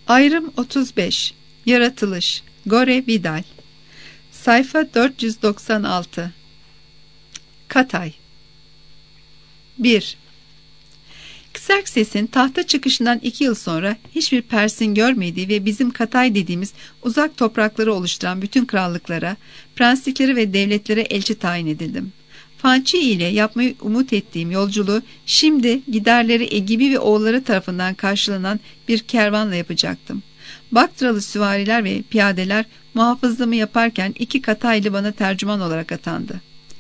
Ayrım 35. Yaratılış. Gore Vidal. Sayfa 496. Katay. 1. Xerxes'in tahta çıkışından 2 yıl sonra hiçbir Pers'in görmediği ve bizim Katay dediğimiz uzak toprakları oluşturan bütün krallıklara, prenslikleri ve devletlere elçi tayin edildim. Fanchi ile yapmayı umut ettiğim yolculuğu şimdi giderleri Egibi ve oğulları tarafından karşılanan bir kervanla yapacaktım. Baktralı süvariler ve piyadeler muhafızlığımı yaparken 2 Kataylı bana tercüman olarak atandı.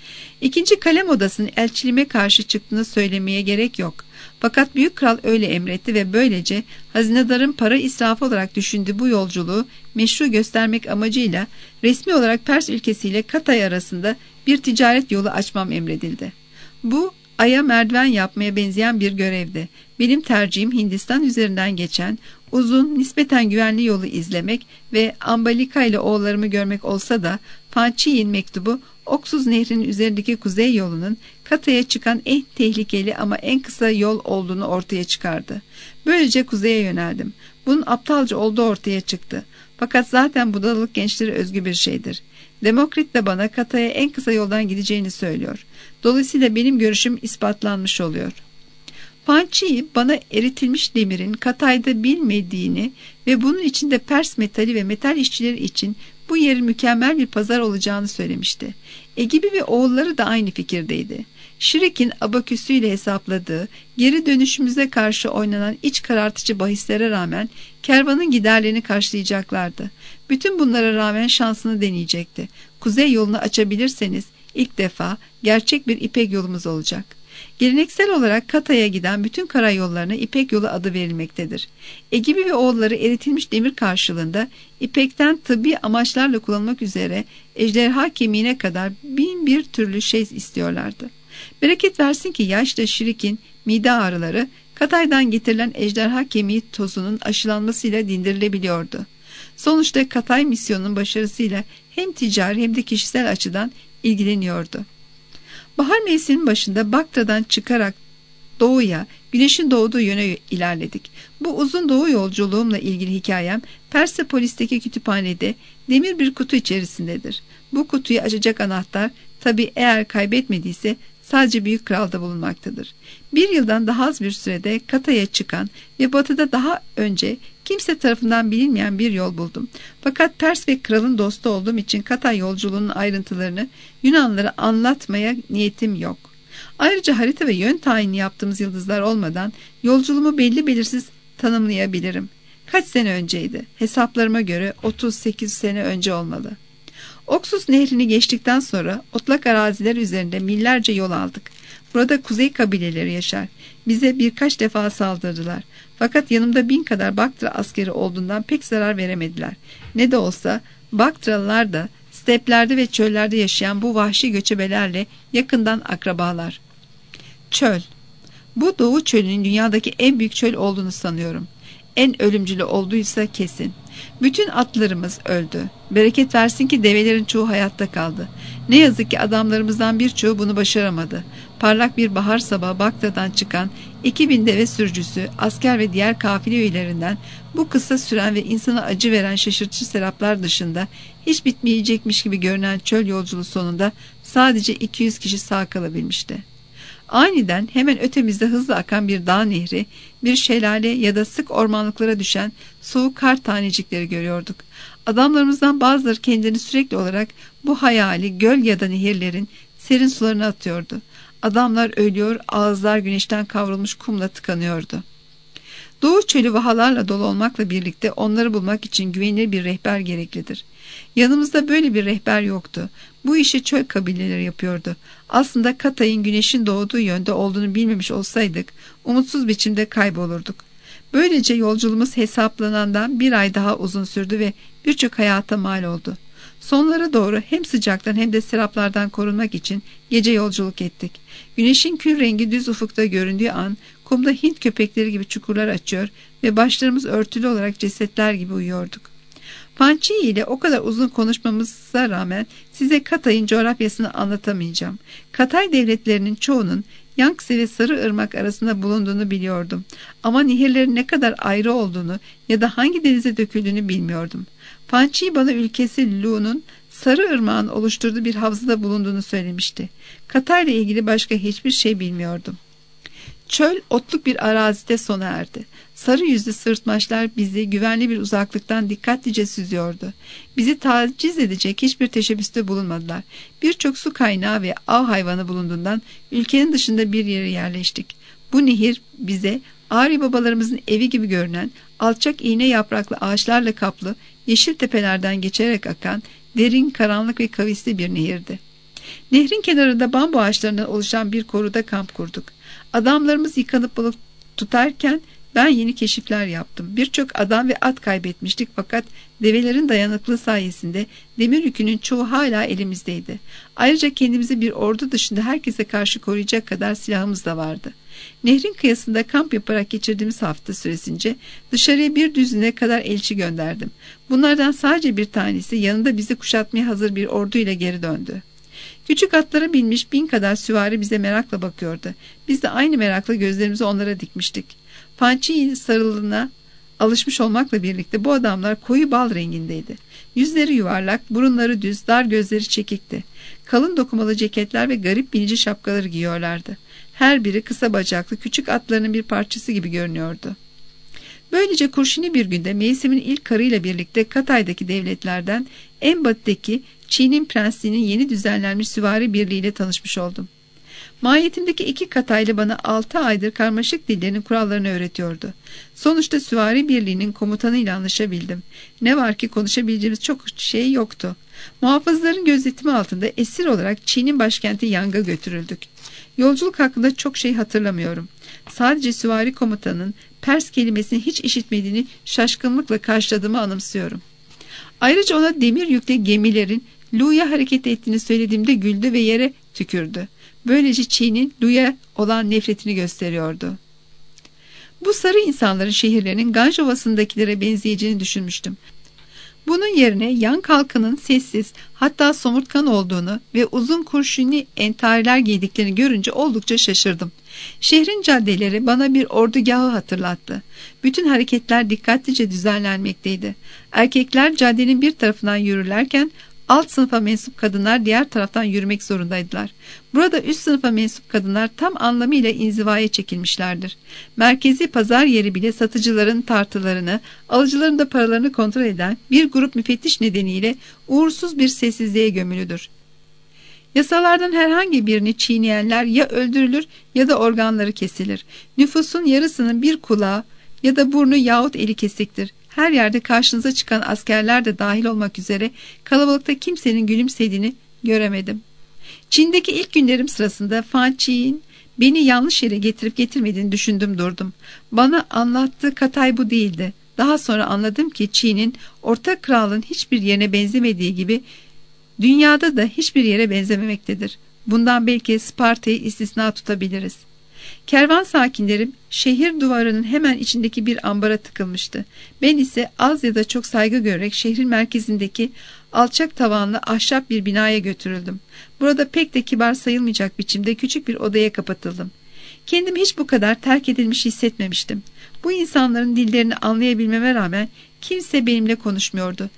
2. kalem odasının elçiliğime karşı çıktığını söylemeye gerek yok. Fakat büyük kral öyle emretti ve böylece hazinedarın para israfı olarak düşündüğü bu yolculuğu meşru göstermek amacıyla resmi olarak Pers ülkesiyle Katay arasında bir ticaret yolu açmam emredildi. Bu aya merdiven yapmaya benzeyen bir görevdi. Benim tercihim Hindistan üzerinden geçen uzun, nispeten güvenli yolu izlemek ve Ambalika ile oğullarımı görmek olsa da Fanchi'nin mektubu Oksuz Nehri'nin üzerindeki kuzey yolunun Katay'a çıkan en tehlikeli ama en kısa yol olduğunu ortaya çıkardı. Böylece kuzeye yöneldim. Bunun aptalca olduğu ortaya çıktı. Fakat zaten budalalık gençlere özgü bir şeydir. Demokrit de bana Katay'a en kısa yoldan gideceğini söylüyor. Dolayısıyla benim görüşüm ispatlanmış oluyor. Fanchi bana eritilmiş demirin Katay'da bilmediğini ve bunun içinde Pers metali ve metal işçileri için bu yerin mükemmel bir pazar olacağını söylemişti. Egibi ve oğulları da aynı fikirdeydi. Şirik'in abaküsüyle hesapladığı, geri dönüşümüze karşı oynanan iç karartıcı bahislere rağmen kervanın giderlerini karşılayacaklardı. Bütün bunlara rağmen şansını deneyecekti. Kuzey yolunu açabilirseniz ilk defa gerçek bir İpek yolumuz olacak. Geleneksel olarak Katay'a giden bütün karayollarına İpek yolu adı verilmektedir. Egibi ve oğulları eritilmiş demir karşılığında İpek'ten tıbbi amaçlarla kullanılmak üzere ejderha kemiğine kadar 1001 türlü şey istiyorlardı. Bereket versin ki yaşlı Şirik'in mide ağrıları Katay'dan getirilen ejderha kemiği tozunun aşılanmasıyla dindirilebiliyordu. Sonuçta Katay misyonunun başarısıyla hem ticari hem de kişisel açıdan ilgileniyordu. Bahar mevsiminin başında Baktra'dan çıkarak doğuya, güneşin doğduğu yöne ilerledik. Bu uzun doğu yolculuğumla ilgili hikayem Persepolis'teki kütüphanede demir bir kutu içerisindedir. Bu kutuyu açacak anahtar tabi eğer kaybetmediyse sadece büyük kralda bulunmaktadır. 1 yıldan daha az bir sürede Katay'a çıkan ve batıda daha önce kimse tarafından bilinmeyen bir yol buldum. Fakat Pers ve kralın dostu olduğum için Katay yolculuğunun ayrıntılarını Yunanlılara anlatmaya niyetim yok. Ayrıca harita ve yön tayini yaptığımız yıldızlar olmadan yolculuğumu belli belirsiz tanımlayabilirim. Kaç sene önceydi? Hesaplarıma göre 38 sene önce olmalı. Oksuz Nehri'ni geçtikten sonra otlak araziler üzerinde millerce yol aldık. Burada kuzey kabileleri yaşar. Bize birkaç defa saldırdılar. Fakat yanımda 1000 kadar Baktra askeri olduğundan pek zarar veremediler. Ne de olsa Baktralılar da steplerde ve çöllerde yaşayan bu vahşi göçebelerle yakından akrabalar. Çöl. Bu Doğu çölünün dünyadaki en büyük çöl olduğunu sanıyorum. En ölümcülü olduysa kesin. Bütün atlarımız öldü. Bereket versin ki develerin çoğu hayatta kaldı. Ne yazık ki adamlarımızdan birçoğu bunu başaramadı. Parlak bir bahar sabahı Bagdad'dan çıkan 2000 deve sürücüsü, asker ve diğer kafile üyelerinden bu kısa süren ve insana acı veren şaşırtıcı seraplar dışında hiç bitmeyecekmiş gibi görünen çöl yolculuğu sonunda sadece 200 kişi sağ kalabilmişti. Aniden hemen ötemizde hızla akan bir dağ nehri, bir şelale ya da sık ormanlıklara düşen soğuk kar tanecikleri görüyorduk. Adamlarımızdan bazıları kendini sürekli olarak bu hayali göl ya da nehirlerin serin sularına atıyordu. Adamlar ölüyor, ağızlar güneşten kavrulmuş kumla tıkanıyordu. Doğu çölü vahalarla dolu olmakla birlikte onları bulmak için güvenilir bir rehber gereklidir. Yanımızda böyle bir rehber yoktu. Bu işi çöl kabileleri yapıyordu. Aslında Katay'ın güneşin doğduğu yönde olduğunu bilmemiş olsaydık umutsuz biçimde kaybolurduk. Böylece yolculuğumuz hesaplanandan 1 ay daha uzun sürdü ve birçok hayata mal oldu. Sonlara doğru hem sıcaktan hem de seraplardan korunmak için gece yolculuk ettik. Güneşin kül rengi düz ufukta göründüğü an kumda Hint köpekleri gibi çukurlar açıyor ve başlarımız örtülü olarak cesetler gibi uyuyorduk. Fanchi ile o kadar uzun konuşmamıza rağmen size Katay'ın coğrafyasını anlatamayacağım. Katay devletlerinin çoğunun Yangtze ve Sarıırmak arasında bulunduğunu biliyordum. Ama nehirlerin ne kadar ayrı olduğunu ya da hangi denize döküldüğünü bilmiyordum. Fanchi bana ülkesi Lu'nun Sarıırmak'ın oluşturduğu bir havzada bulunduğunu söylemişti. Katay'la ilgili başka hiçbir şey bilmiyordum. Çöl otluk bir arazide sona erdi. Sarı yüzlü sırtmaçlar bizi güvenli bir uzaklıktan dikkatlice süzüyordu. Bizi taciz edecek hiçbir teşebbüste bulunmadılar. Birçok su kaynağı ve av hayvanı bulunduğundan ülkenin dışında bir yere yerleştik. Bu nehir bize Ağrı babalarımızın evi gibi görünen, alçak iğne yapraklı ağaçlarla kaplı, yeşil tepelerden geçerek akan, derin, karanlık ve kavisli bir nehirdi. Nehrin kenarında bambu ağaçlarından oluşan bir koruda kamp kurduk. Adamlarımız yıkanıp balık tutarken ben yeni keşifler yaptım. Birçok adam ve at kaybetmiştik fakat develerin dayanıklı sayesinde demir yükünün çoğu hala elimizdeydi. Ayrıca kendimizi bir ordu dışında herkese karşı koruyacak kadar silahımız da vardı. Nehrin kıyısında kamp yaparak geçirdiğimiz hafta süresince dışarıya bir düzine kadar elçi gönderdim. Bunlardan sadece bir tanesi yanında bizi kuşatmaya hazır bir orduyla geri döndü. Küçük atlara binmiş 1000 kadar süvari bize merakla bakıyordu. Biz de aynı merakla gözlerimizi onlara dikmiştik. Fanchi'nin sarılığına alışmış olmakla birlikte bu adamlar koyu bal rengindeydi. Yüzleri yuvarlak, burunları düz, dar gözleri çekikti. Kalın dokumalı ceketler ve garip binici şapkaları giyiyorlardı. Her biri kısa bacaklı küçük atlarının bir parçası gibi görünüyordu. Böylece kurşuni bir günde mevsimin ilk karıyla birlikte Katay'daki devletlerden en batıdaki Çin'in prensliğinin yeni düzenlenmiş süvari birliğiyle tanışmış oldum. Mahiyetimdeki 2 Kataylı bana 6 aydır karmaşık dillerinin kurallarını öğretiyordu. Sonuçta süvari birliğinin komutanıyla anlaşabildim. Ne var ki konuşabileceğimiz çok şey yoktu. Muhafızların gözetimi altında esir olarak Çin'in başkenti Yang'a götürüldük. Yolculuk hakkında çok şey hatırlamıyorum. Sadece süvari komutanın Pers kelimesini hiç işitmediğini şaşkınlıkla karşıladığımı anımsıyorum. Ayrıca ona demir yüklü gemilerin Lu'ya hareket ettiğini söylediğimde güldü ve yere tükürdü. Böylece Çin'in Lu'ya olan nefretini gösteriyordu. Bu sarı insanların şehirlerinin Ganj Ovası'ndakilere benzeyeceğini düşünmüştüm. Bunun yerine Yang halkının sessiz, hatta somurtkan olduğunu ve uzun kurşuni entariler giydiklerini görünce oldukça şaşırdım. Şehrin caddeleri bana bir ordugahı hatırlattı. Bütün hareketler dikkatlice düzenlenmekteydi. Erkekler caddenin bir tarafından yürürlerken alt sınıfa mensup kadınlar diğer taraftan yürümek zorundaydılar. Burada üst sınıfa mensup kadınlar tam anlamıyla inzivaya çekilmişlerdir. Merkezi pazar yeri bile satıcıların tartılarını, alıcıların da paralarını kontrol eden bir grup müfettiş nedeniyle uğursuz bir sessizliğe gömülüdür. Yasalardan herhangi birini çiğneyenler ya öldürülür ya da organları kesilir. Nüfusun yarısının bir kulağı ya da burnu yahut eli kesiktir. Her yerde karşınıza çıkan askerler de dahil olmak üzere kalabalıkta kimsenin gülümsediğini göremedim. Çin'deki ilk günlerim sırasında Fanchi'nin beni yanlış yere getirip getirmediğini düşündüm durdum. Bana anlattığı Katay bu değildi. Daha sonra anladım ki Çin'in orta kralın hiçbir yerine benzemediği gibi dünyada da hiçbir yere benzememektedir. Bundan belki Sparta'yı istisna tutabiliriz. Kervan sakinlerim şehir duvarının hemen içindeki bir ambara tıkılmıştı. Ben ise az ya da çok saygı görerek şehrin merkezindeki alçak tavanlı ahşap bir binaya götürüldüm. Burada pek de kibar sayılmayacak biçimde küçük bir odaya kapatıldım. Kendimi hiç bu kadar terk edilmiş hissetmemiştim. Bu insanların dillerini anlayabilmeme rağmen kimse benimle konuşmuyordu.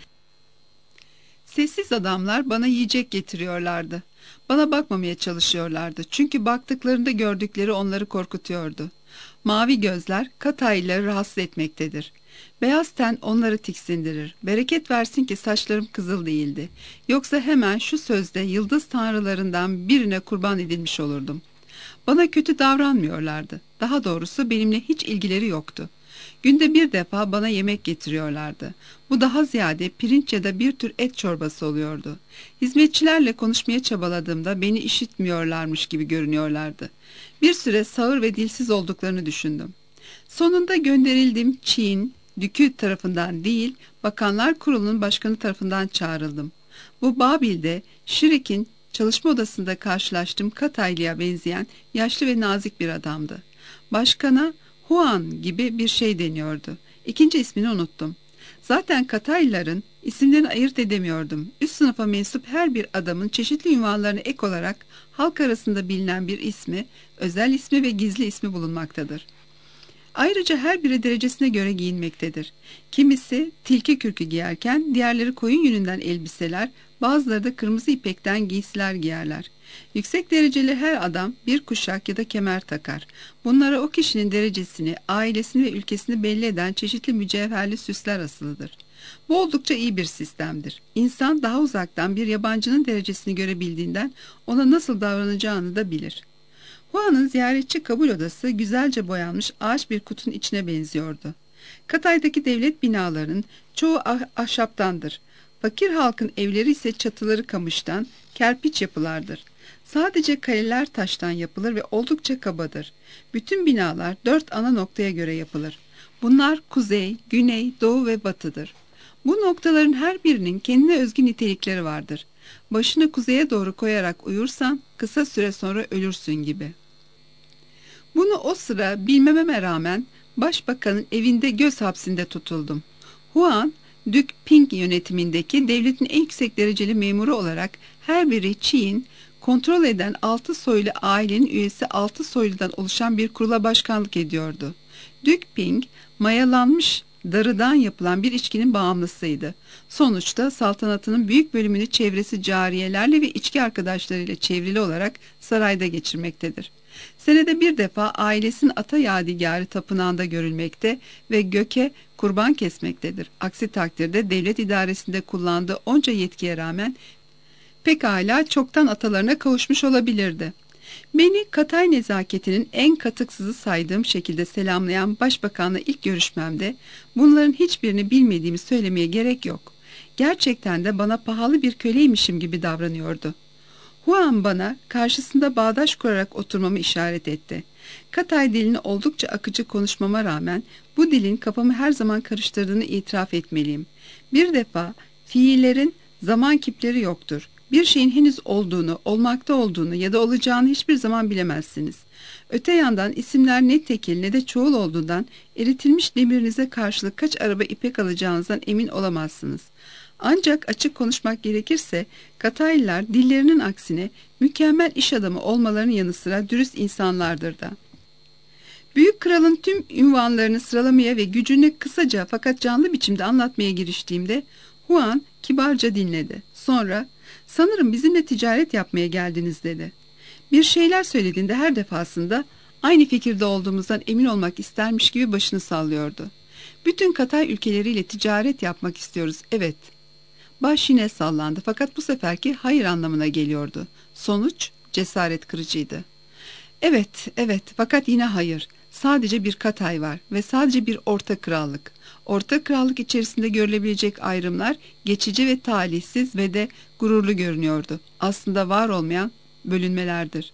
Sessiz adamlar bana yiyecek getiriyorlardı. Bana bakmamaya çalışıyorlardı. Çünkü baktıklarında gördükleri onları korkutuyordu. Mavi gözler Kataylıları rahatsız etmektedir. Beyaz ten onları tiksindirir. Bereket versin ki saçlarım kızıl değildi. Yoksa hemen şu sözde yıldız tanrılarından birine kurban edilmiş olurdum. Bana kötü davranmıyorlardı. Daha doğrusu benimle hiç ilgileri yoktu. Günde bir defa bana yemek getiriyorlardı. Bu daha ziyade pirinç ya da bir tür et çorbası oluyordu. Hizmetçilerle konuşmaya çabaladığımda beni işitmiyorlarmış gibi görünüyorlardı. Bir süre sağır ve dilsiz olduklarını düşündüm. Sonunda gönderildim Çin, Dükü tarafından değil, Bakanlar Kurulu'nun başkanı tarafından çağrıldım. Bu Babil'de Şirik'in çalışma odasında karşılaştığım Kataylı'ya benzeyen yaşlı ve nazik bir adamdı. Başkana Huan gibi bir şey deniyordu. İkinci ismini unuttum. Zaten Kataylıların isimlerini ayırt edemiyordum. Üst sınıfa mensup her bir adamın çeşitli ünvanlarına ek olarak halk arasında bilinen bir ismi, özel ismi ve gizli ismi bulunmaktadır. Ayrıca her biri derecesine göre giyinmektedir. Kimisi tilki kürkü giyerken diğerleri koyun yününden elbiseler, bazıları da kırmızı ipekten giysiler giyerler. Yüksek dereceli her adam bir kuşak ya da kemer takar. Bunlara o kişinin derecesini, ailesini ve ülkesini belli eden çeşitli mücevherli süsler asılıdır. Bu oldukça iyi bir sistemdir. İnsan daha uzaktan bir yabancının derecesini görebildiğinden ona nasıl davranacağını da bilir. Huan'ın ziyaretçi kabul odası güzelce boyanmış ağaç bir kutunun içine benziyordu. Katay'daki devlet binalarının çoğu ahşaptandır. Fakir halkın evleri ise çatıları kamıştan, kerpiç yapılardır. Sadece kaleler taştan yapılır ve oldukça kabadır. Bütün binalar 4 ana noktaya göre yapılır. Bunlar kuzey, güney, doğu ve batıdır. Bu noktaların her birinin kendine özgü nitelikleri vardır. Başını kuzeye doğru koyarak uyursan kısa süre sonra ölürsün gibi. Bunu o sıra bilmememe rağmen başbakanın evinde göz hapsinde tutuldum. Huan, Dük Ping yönetimindeki devletin en yüksek dereceli memuru olarak her biri Çiğ'in kontrol eden 6 soylu ailenin üyesi 6 soyludan oluşan bir kurula başkanlık ediyordu. Dük Ping, mayalanmış darıdan yapılan bir içkinin bağımlısıydı. Sonuçta saltanatının büyük bölümünü çevresi cariyelerle ve içki arkadaşlarıyla çevrili olarak sarayda geçirmektedir. Senede bir defa ailesinin ata yadigarı tapınağında görülmekte ve göke kurban kesmektedir. Aksi takdirde devlet idaresinde kullandığı onca yetkiye rağmen pekala çoktan atalarına kavuşmuş olabilirdi. Beni Katay nezaketinin en katıksızı saydığım şekilde selamlayan başbakanla ilk görüşmemde bunların hiçbirini bilmediğimi söylemeye gerek yok. Gerçekten de bana pahalı bir köleymişim gibi davranıyordu. Huan bana karşısında bağdaş kurarak oturmamı işaret etti. Katay dilini oldukça akıcı konuşmama rağmen bu dilin kafamı her zaman karıştırdığını itiraf etmeliyim. Bir defa fiillerin zaman kipleri yoktur. Bir şeyin henüz olduğunu, olmakta olduğunu ya da olacağını hiçbir zaman bilemezsiniz. Öte yandan isimler ne tekil ne de çoğul olduğundan eritilmiş demirinize karşılık kaç araba ipek alacağınızdan emin olamazsınız. Ancak açık konuşmak gerekirse Kataylılar dillerinin aksine mükemmel iş adamı olmalarının yanı sıra dürüst insanlardır da. Büyük kralın tüm ünvanlarını sıralamaya ve gücünü kısaca fakat canlı biçimde anlatmaya giriştiğimde Huan kibarca dinledi. Sonra "Sanırım bizimle ticaret yapmaya geldiniz" dedi. Bir şeyler söylediğinde her defasında aynı fikirde olduğumuzdan emin olmak istermiş gibi başını sallıyordu. "Bütün Katay ülkeleriyle ticaret yapmak istiyoruz, evet." Baş yine sallandı fakat bu seferki hayır anlamına geliyordu. Sonuç cesaret kırıcıydı. Evet fakat yine hayır. Sadece bir Katay var ve sadece bir orta krallık. Orta krallık içerisinde görülebilecek ayrımlar geçici ve talihsiz ve de gururlu görünüyordu. Aslında var olmayan bölünmelerdir.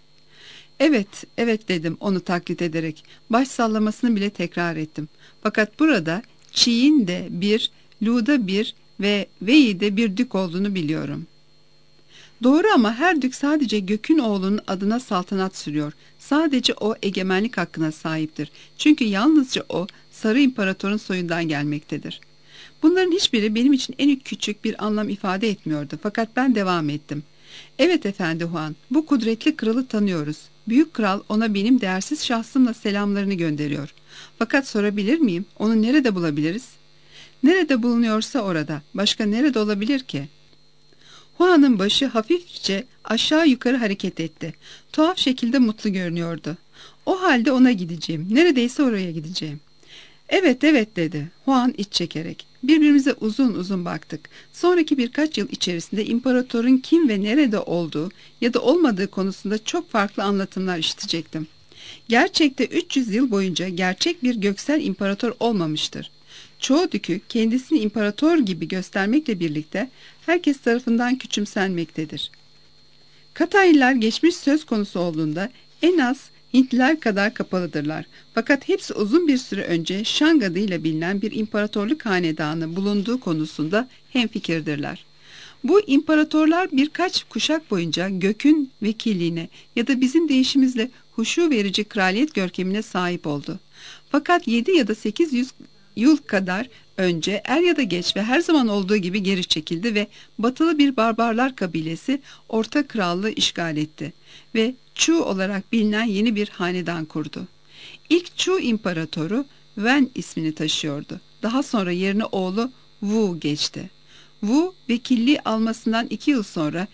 Evet dedim onu taklit ederek. Baş sallamasını bile tekrar ettim. Fakat burada Çiğ'in de bir, Lu'da bir ve Wei'de bir dük olduğunu biliyorum. Doğru ama her dük sadece Gök'ün oğlunun adına saltanat sürüyor. Sadece o egemenlik hakkına sahiptir. Çünkü yalnızca o Sarı İmparator'un soyundan gelmektedir. Bunların hiçbiri benim için en küçük bir anlam ifade etmiyordu. Fakat ben devam ettim. Evet efendi Huan, bu kudretli kralı tanıyoruz. Büyük kral ona benim değersiz şahsımla selamlarını gönderiyor. Fakat sorabilir miyim? Onu nerede bulabiliriz? Nerede bulunuyorsa orada. Başka nerede olabilir ki? Huan'ın başı hafifçe aşağı yukarı hareket etti. Tuhaf şekilde mutlu görünüyordu. O halde ona gideceğim. Neredeyse oraya gideceğim. Evet dedi. Huan iç çekerek. Birbirimize uzun uzun baktık. Sonraki birkaç yıl içerisinde imparatorun kim ve nerede olduğu ya da olmadığı konusunda çok farklı anlatımlar işitecektim. Gerçekte 300 yıl boyunca gerçek bir göksel imparator olmamıştır. Çoğu dükü kendisini imparator gibi göstermekle birlikte herkes tarafından küçümsenmektedir. Kataylılar geçmiş söz konusu olduğunda en az Hintliler kadar kapalıdırlar. Fakat hepsi uzun bir süre önce Şang adıyla bilinen bir imparatorluk hanedanı bulunduğu konusunda hemfikirdirler. Bu imparatorlar birkaç kuşak boyunca Gök'ün vekilliğine ya da bizim deyişimizle huşu verici kraliyet görkemine sahip oldu. Fakat 7 ya da 800 yıl kadar önce er ya da geç ve her zaman olduğu gibi geri çekildi ve batılı bir barbarlar kabilesi Orta Krallığı işgal etti ve Chu olarak bilinen yeni bir hanedan kurdu. İlk Chu imparatoru Wen ismini taşıyordu. Daha sonra yerine oğlu Wu geçti. Wu vekilliği almasından 2 yıl sonra,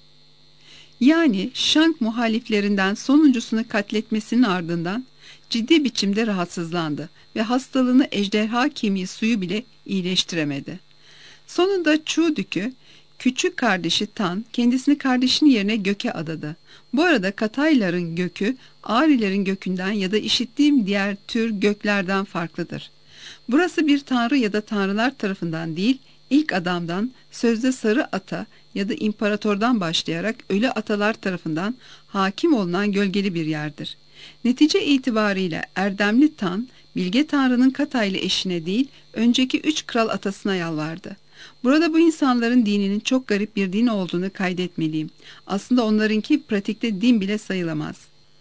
yani Shang muhaliflerinden sonuncusunu katletmesinin ardından ciddi biçimde rahatsızlandı ve hastalığını ejderha kemiği suyu bile iyileştiremedi. Sonunda Chu Dükü, küçük kardeşi Tan, kendisini kardeşinin yerine göke adadı. Bu arada Katayların gökü, Arilerin gökünden ya da işittiğim diğer tür göklerden farklıdır. Burası bir tanrı ya da tanrılar tarafından değil, ilk adamdan, sözde sarı ata ya da imparatordan başlayarak ölü atalar tarafından hakim olunan gölgeli bir yerdir. Netice itibariyle erdemli Tan, bilge tanrının Kataylı eşine değil, önceki 3 kral atasına yalvardı. Burada bu insanların dininin çok garip bir din olduğunu kaydetmeliyim. Aslında onlarınki pratikte din bile sayılamaz.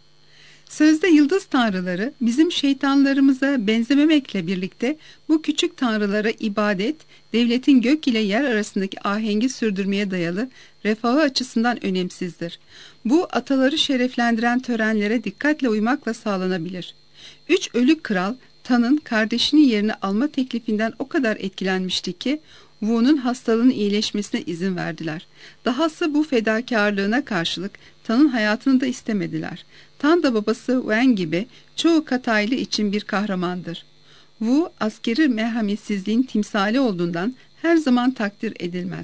Sözde yıldız tanrıları bizim şeytanlarımıza benzememekle birlikte bu küçük tanrılara ibadet, devletin gök ile yer arasındaki ahengi sürdürmeye dayalı refahı açısından önemsizdir. Bu ataları şereflendiren törenlere dikkatle uymakla sağlanabilir. 3 ölü kral Tan'ın kardeşinin yerini alma teklifinden o kadar etkilenmişti ki Wu'nun hastalığının iyileşmesine izin verdiler. Dahası bu fedakarlığına karşılık Tan'ın hayatını da istemediler. Tan da babası Wen gibi çoğu Kataylı için bir kahramandır. Wu askeri merhametsizliğin timsali olduğundan her zaman takdir edilmez.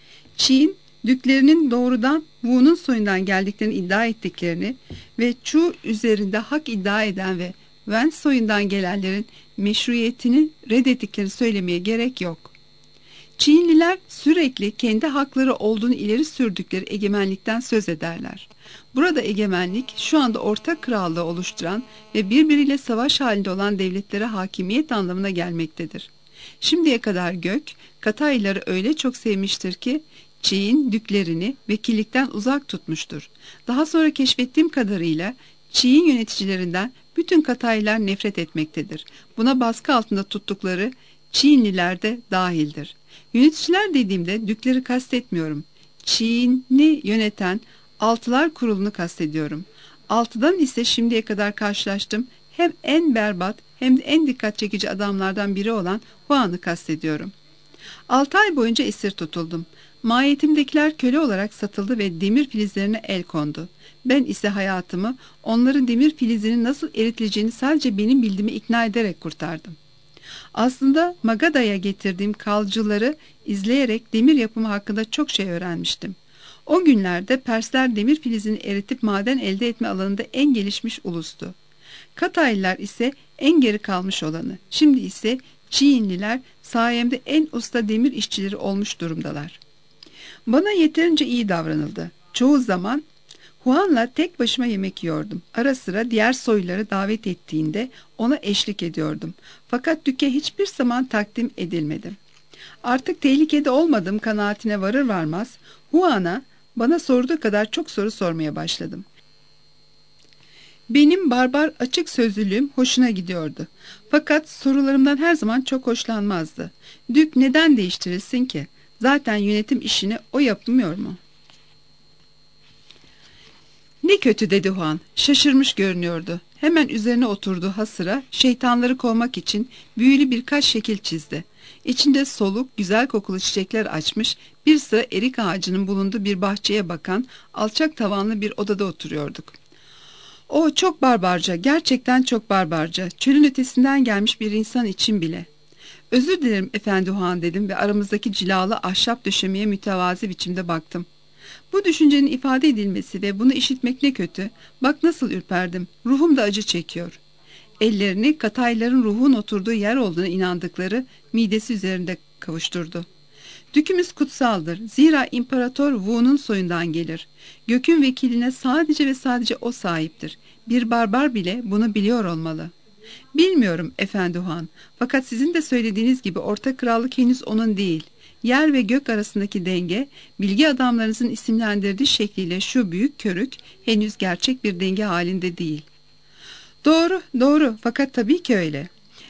Çin, düklerinin doğrudan Wu'nun soyundan geldiklerini iddia ettiklerini ve Chu üzerinde hak iddia eden ve Wen soyundan gelenlerin meşruiyetini reddettiklerini söylemeye gerek yok. Çinliler sürekli kendi hakları olduğunu ileri sürdükleri egemenlikten söz ederler. Burada egemenlik şu anda Orta Krallığı oluşturan ve birbiriyle savaş halinde olan devletlere hakimiyet anlamına gelmektedir. Şimdiye kadar gök, Katayları öyle çok sevmiştir ki Çin düklerini vekillikten uzak tutmuştur. Daha sonra keşfettiğim kadarıyla Çin yöneticilerinden bütün Kataylar nefret etmektedir. Buna baskı altında tuttukları Çinliler de dahildir. Yöneticiler dediğimde dükleri kastetmiyorum. Çin'i yöneten Altılar Kurulu'nu kastediyorum. Altıdan ise şimdiye kadar karşılaştım hem en berbat hem de en dikkat çekici adamlardan biri olan Huan'ı kastediyorum. 6 ay boyunca esir tutuldum. Mahiyetimdekiler köle olarak satıldı ve demir filizlerine el kondu. Ben ise hayatımı onların demir filizinin nasıl eritileceğini sadece benim bildiğimi ikna ederek kurtardım. Aslında Magada'ya getirdiğim kalcıları izleyerek demir yapımı hakkında çok şey öğrenmiştim. O günlerde Persler demir filizini eritip maden elde etme alanında en gelişmiş ulustu. Kataylılar ise en geri kalmış olanı. Şimdi ise Çinliler sayemde en usta demir işçileri olmuş durumdalar. Bana yeterince iyi davranıldı. Çoğu zaman Huan'la tek başıma yemek yiyordum. Ara sıra diğer soyluları davet ettiğinde ona eşlik ediyordum. Fakat düke hiçbir zaman takdim edilmedim. Artık tehlikede olmadığım kanaatine varır varmaz Huan'a bana sorduğu kadar çok soru sormaya başladım. Benim barbar açık sözlülüğüm hoşuna gidiyordu. Fakat sorularımdan her zaman çok hoşlanmazdı. Dük neden değiştirilsin ki? Zaten yönetim işini o yapmıyor mu? Ne kötü dedi Huan. Şaşırmış görünüyordu. Hemen üzerine oturdu hasıra şeytanları kovmak için büyülü birkaç şekil çizdi. İçinde soluk, güzel kokulu çiçekler açmış bir sıra erik ağacının bulunduğu bir bahçeye bakan alçak tavanlı bir odada oturuyorduk. O çok barbarca, gerçekten çok barbarca, çölün ötesinden gelmiş bir insan için bile. Özür dilerim efendi Huan dedim ve aramızdaki cilalı ahşap döşemeye mütevazi biçimde baktım. Bu düşüncenin ifade edilmesi ve bunu işitmek ne kötü. Bak nasıl ürperdim. Ruhum da acı çekiyor. Ellerini Katayların ruhun oturduğu yer olduğuna inandıkları midesi üzerinde kavuşturdu. Dükümüz kutsaldır. Zira İmparator Wu'nun soyundan gelir. Gökün vekiline sadece ve sadece o sahiptir. Bir barbar bile bunu biliyor olmalı. Bilmiyorum efendi Huan. Fakat sizin de söylediğiniz gibi Orta Krallık henüz onun değil. Yer ve gök arasındaki denge, bilgi adamlarınızın isimlendirdiği şekliyle şu büyük körük henüz gerçek bir denge halinde değil. Doğru, doğru. Fakat tabii ki öyle.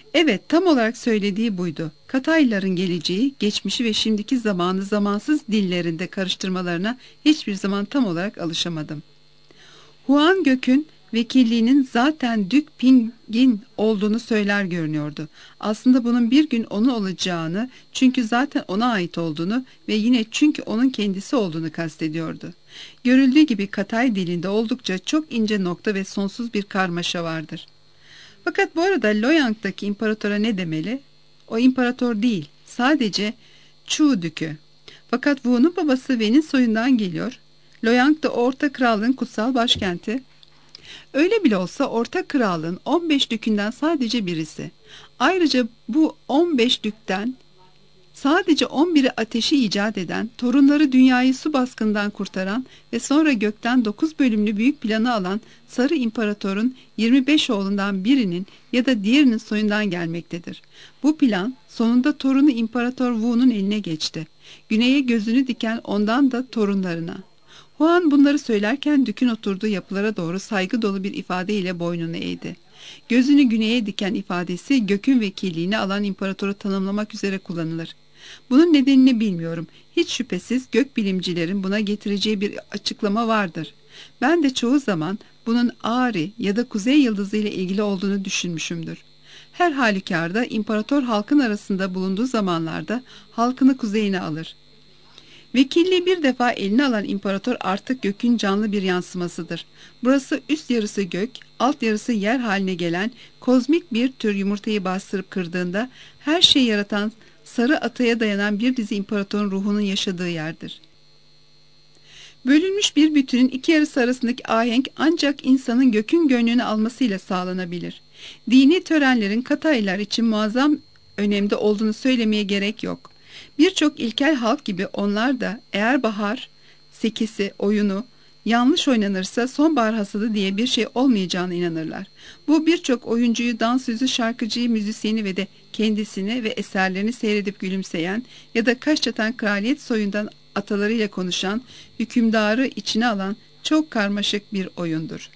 Evet, tam olarak söylediği buydu. Kataylıların geleceği, geçmişi ve şimdiki zamanı zamansız dillerinde karıştırmalarına hiçbir zaman tam olarak alışamadım. Huan Gök'ün vekilliğinin zaten Dük Ping'in olduğunu söyler görünüyordu. Aslında bunun bir gün onun olacağını, çünkü zaten ona ait olduğunu ve yine çünkü onun kendisi olduğunu kastediyordu. Görüldüğü gibi Katay dilinde oldukça çok ince nokta ve sonsuz bir karmaşa vardır. Fakat bu arada Loyang'daki imparatora ne demeli? O imparator değil, sadece Chu Dükü. Fakat Wu'nun babası Wen'in soyundan geliyor. Loyang da Orta Krallığın kutsal başkenti. Öyle bile olsa Orta Krallığın 15 dükünden sadece birisi. Ayrıca bu 15 dükten sadece 11'i ateşi icat eden, torunları dünyayı su baskından kurtaran ve sonra gökten 9 bölümlü büyük planı alan Sarı İmparator'un 25 oğlundan birinin ya da diğerinin soyundan gelmektedir. Bu plan sonunda torunu İmparator Wu'nun eline geçti. Güneye gözünü diken ondan da torunlarına. Huan bunları söylerken Dük'ün oturduğu yapılara doğru saygı dolu bir ifadeyle boynunu eğdi. Gözünü güneye diken ifadesi gökün vekilliğini alan imparatoru tanımlamak üzere kullanılır. Bunun nedenini bilmiyorum. Hiç şüphesiz gökbilimcilerin buna getireceği bir açıklama vardır. Ben de çoğu zaman bunun Ari ya da Kuzey Yıldızı ile ilgili olduğunu düşünmüşümdür. Her halükarda imparator halkın arasında bulunduğu zamanlarda halkını kuzeyine alır. Vekilliği bir defa eline alan imparator artık gökün canlı bir yansımasıdır. Burası üst yarısı gök, alt yarısı yer haline gelen kozmik bir tür yumurtayı bastırıp kırdığında her şeyi yaratan sarı ataya dayanan bir dizi imparatorun ruhunun yaşadığı yerdir. Bölünmüş bir bütünün iki yarısı arasındaki ahenk ancak insanın gökün gönlünü almasıyla sağlanabilir. Dini törenlerin Kataylar için muazzam önemde olduğunu söylemeye gerek yok. Birçok ilkel halk gibi onlar da eğer bahar sekisi oyunu yanlış oynanırsa sonbahar hasadı diye bir şey olmayacağına inanırlar. Bu birçok oyuncuyu, dansözü, şarkıcıyı, müzisyeni ve de kendisini ve eserlerini seyredip gülümseyen ya da kaş çatan kraliyet soyundan atalarıyla konuşan, hükümdarı içine alan çok karmaşık bir oyundur.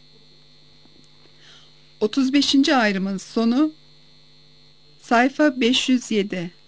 35. ayrımın sonu sayfa 507.